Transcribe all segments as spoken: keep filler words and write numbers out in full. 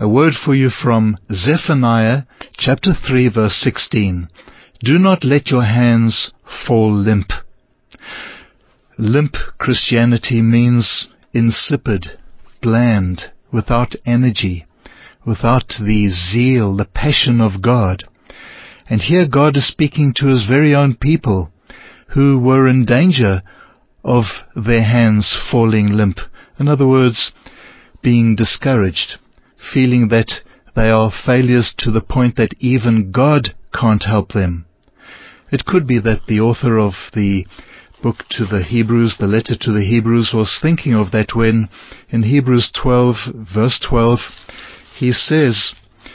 A word for you from Zephaniah chapter three verse sixteen. Do not let your hands fall limp. Limp Christianity means insipid, bland, without energy, without the zeal, the passion of God. And here God is speaking to His very own people who were in danger of their hands falling limp. In other words, being discouraged, feeling that they are failures to the point that even God can't help them. It could be that the author of the book to the Hebrews, the letter to the Hebrews, was thinking of that when in Hebrews twelve, verse twelve, he says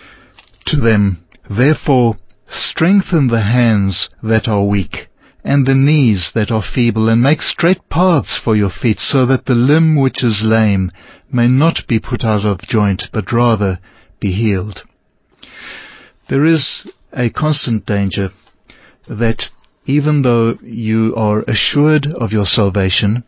to them, Therefore strengthen the hands that are weak, and the knees that are feeble, and make straight paths for your feet, so that the limb which is lame may not be put out of joint, but rather be healed. There is a constant danger that even though you are assured of your salvation,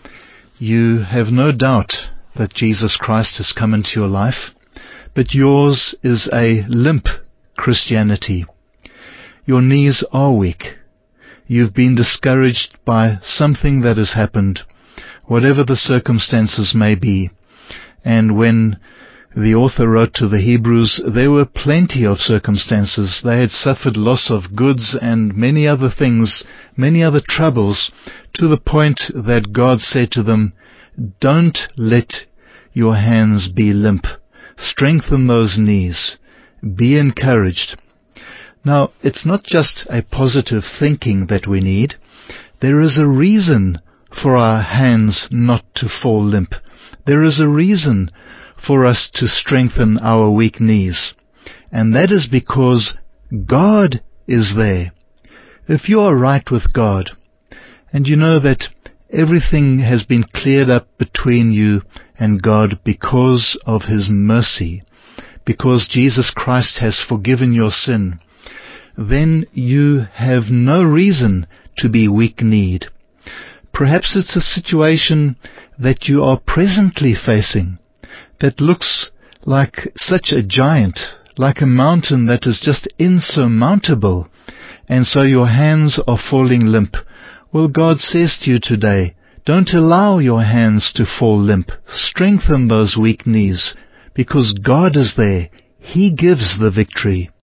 you have no doubt that Jesus Christ has come into your life, but yours is a limp Christianity. Your knees are weak. You've been discouraged by something that has happened, whatever the circumstances may be. And when the author wrote to the Hebrews, there were plenty of circumstances. They had suffered loss of goods and many other things, many other troubles, to the point that God said to them, Don't let your hands be limp. Strengthen those knees. Be encouraged. Now, it's not just a positive thinking that we need. There is a reason for our hands not to fall limp. There is a reason for us to strengthen our weak knees. And that is because God is there. If you are right with God, and you know that everything has been cleared up between you and God because of His mercy, because Jesus Christ has forgiven your sin, then you have no reason to be weak-kneed. Perhaps it's a situation that you are presently facing that looks like such a giant, like a mountain that is just insurmountable, and so your hands are falling limp. Well, God says to you today, don't allow your hands to fall limp. Strengthen those weak knees, because God is there. He gives the victory.